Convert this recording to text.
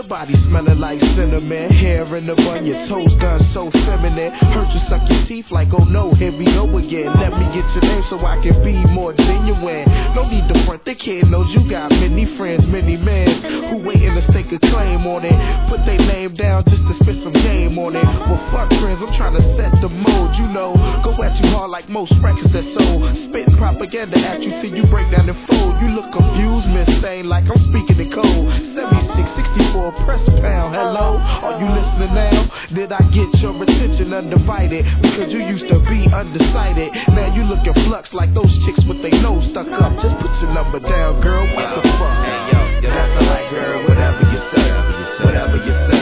body smelling like cinnamon, hair in the bun, your toes done so feminine. Heard you suck your teeth like, oh no, here we go again. Let me get your name so I can be more genuine. No need to front, the kid knows you got many friends, many men who waiting to stake a claim on it. Put their name down just to spit some game on it. Well, fuck friends, I'm trying to set the mode, you know. Go at you hard like most records that sold. Spitting propaganda at you till you break down and fold. You look confused, Miss Stain, like I'm speaking in code. 76, 64, press pound, hello? Are you listening now? Did I get your attention undivided? Because you used to be undecided. Now you looking flux like those chicks with their nose stuck up. Just put your number down, girl, what the fuck? Hey, yo, that's alright, girl, whatever you say. Whatever you say.